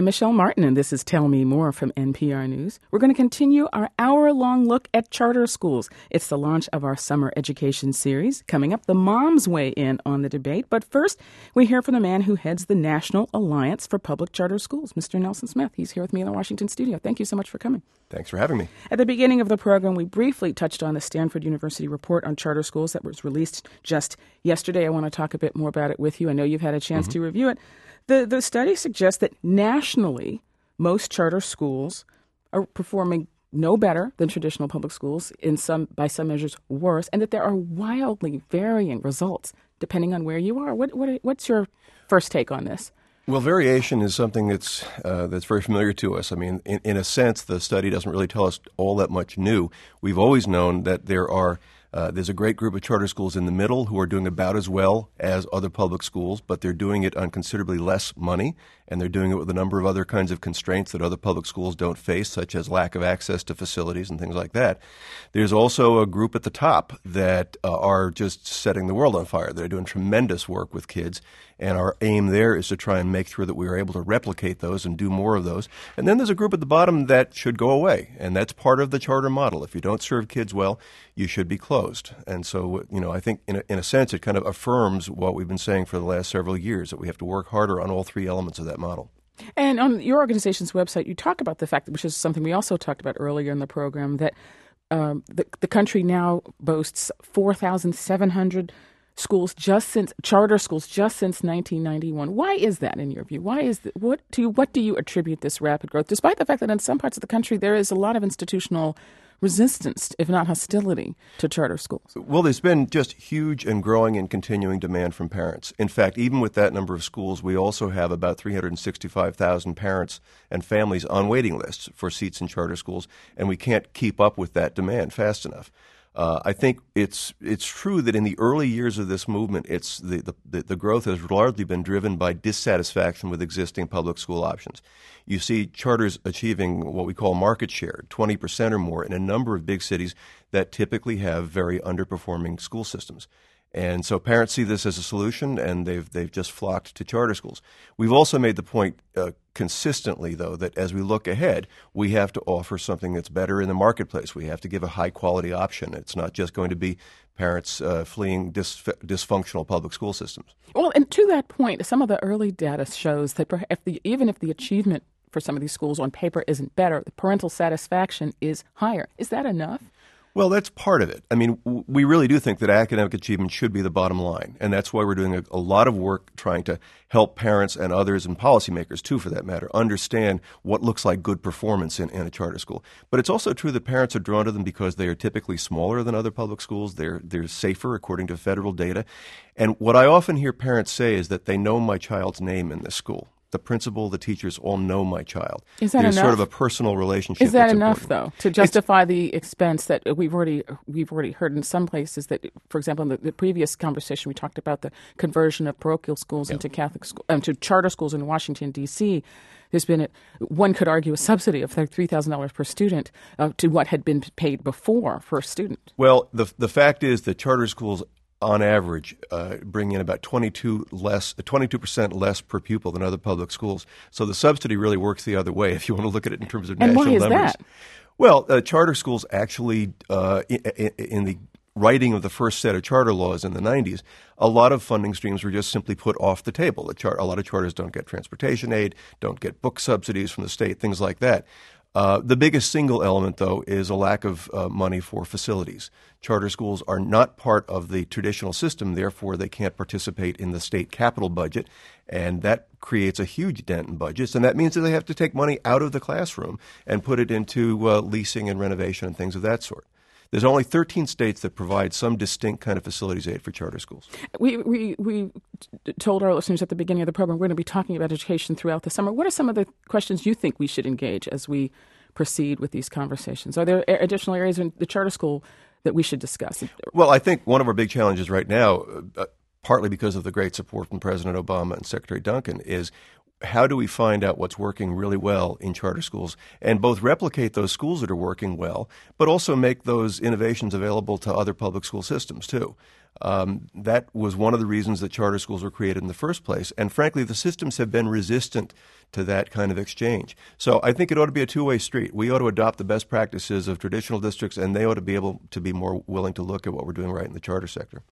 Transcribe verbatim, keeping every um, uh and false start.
Michelle Martin, and this is Tell Me More from N P R News. We're going to continue our hour-long look at charter schools. It's the launch of our summer education series. Coming up, the moms weigh in on the debate. But first, we hear from the man who heads the National Alliance for Public Charter Schools, Mister Nelson Smith. He's here with me in the Washington studio. Thank you so much for coming. Thanks for having me. At the beginning of the program, we briefly touched on the Stanford University report on charter schools that was released just yesterday. I want to talk a bit more about it with you. I know you've had a chance mm-hmm. to review it. The the study suggests that nationally, most charter schools are performing no better than traditional public schools, in some by some measures worse, and that there are wildly varying results depending on where you are. What what what's your first take on this? Well, variation is something that's uh, that's very familiar to us. I mean, in, in a sense, the study doesn't really tell us all that much new. We've always known that there are Uh, there's a great group of charter schools in the middle who are doing about as well as other public schools, but they're doing it on considerably less money, and they're doing it with a number of other kinds of constraints that other public schools don't face, such as lack of access to facilities and things like that. There's also a group at the top that uh, are just setting the world on fire. They're doing tremendous work with kids, and our aim there is to try and make sure that we are able to replicate those and do more of those. And then there's a group at the bottom that should go away, and that's part of the charter model. If you don't serve kids well, you should be closed. And so, you know, I think in a, in a sense it kind of affirms what we've been saying for the last several years, that we have to work harder on all three elements of that model. And on your organization's website, you talk about the fact, which is something we also talked about earlier in the program, that um, the, the country now boasts four thousand seven hundred schools just since charter schools just since nineteen ninety-one. Why is that, in your view? Why is the, what do you, what do you attribute this rapid growth, despite the fact that in some parts of the country there is a lot of institutional resistance, if not hostility, to charter schools? Well, there's been just huge and growing and continuing demand from parents. In fact, even with that number of schools, we also have about three hundred sixty-five thousand parents and families on waiting lists for seats in charter schools, and we can't keep up with that demand fast enough. Uh, I think it's it's true that in the early years of this movement, it's the, the, the growth has largely been driven by dissatisfaction with existing public school options. You see charters achieving what we call market share, twenty percent or more, in a number of big cities that typically have very underperforming school systems. And so parents see this as a solution, and they've they've just flocked to charter schools. We've also made the point uh, consistently, though, that as we look ahead, we have to offer something that's better in the marketplace. We have to give a high-quality option. It's not just going to be parents uh, fleeing dis- dysfunctional public school systems. Well, and to that point, some of the early data shows that if the, even if the achievement for some of these schools on paper isn't better, the parental satisfaction is higher. Is that enough? Well, that's part of it. I mean, w- we really do think that academic achievement should be the bottom line, and that's why we're doing a, a lot of work trying to help parents and others, and policymakers too, for that matter, understand what looks like good performance in, in a charter school. But it's also true that parents are drawn to them because they are typically smaller than other public schools. They're they're safer according to federal data. And what I often hear parents say is that they know my child's name in this school. The principal, the teachers all know my child. Is that There's enough? sort of a personal relationship. Is that that's enough, important. though, to justify it's, the expense that we've already we've already heard in some places that, for example, in the, the previous conversation we talked about the conversion of parochial schools yeah. into Catholic school, um, to charter schools in Washington D C. There's been, a, one could argue, a subsidy of three thousand dollars per student uh, to what had been paid before for a student. Well, the the fact is that charter schools, on average, uh, bring in about twenty-two less, twenty-two percent less per pupil than other public schools. So the subsidy really works the other way if you want to look at it in terms of and national why is numbers. That? Well, uh, charter schools actually, uh, in, in the writing of the first set of charter laws in the nineties, a lot of funding streams were just simply put off the table. The char- a lot of charters don't get transportation aid, don't get book subsidies from the state, things like that. Uh, the biggest single element, though, is a lack of uh, money for facilities. Charter schools are not part of the traditional system, therefore they can't participate in the state capital budget, and that creates a huge dent in budgets, and that means that they have to take money out of the classroom and put it into uh, leasing and renovation and things of that sort. There's only thirteen states that provide some distinct kind of facilities aid for charter schools. We we we told our listeners at the beginning of the program we're going to be talking about education throughout the summer. What are some of the questions you think we should engage as we proceed with these conversations? Are there additional areas in the charter school that we should discuss? Well, I think one of our big challenges right now, uh, partly because of the great support from President Obama and Secretary Duncan, is how do we find out what's working really well in charter schools and both replicate those schools that are working well, but also make those innovations available to other public school systems too. Um, that was one of the reasons that charter schools were created in the first place. And frankly, the systems have been resistant to that kind of exchange. So I think it ought to be a two-way street. We ought to adopt the best practices of traditional districts, and they ought to be able to be more willing to look at what we're doing right in the charter sector.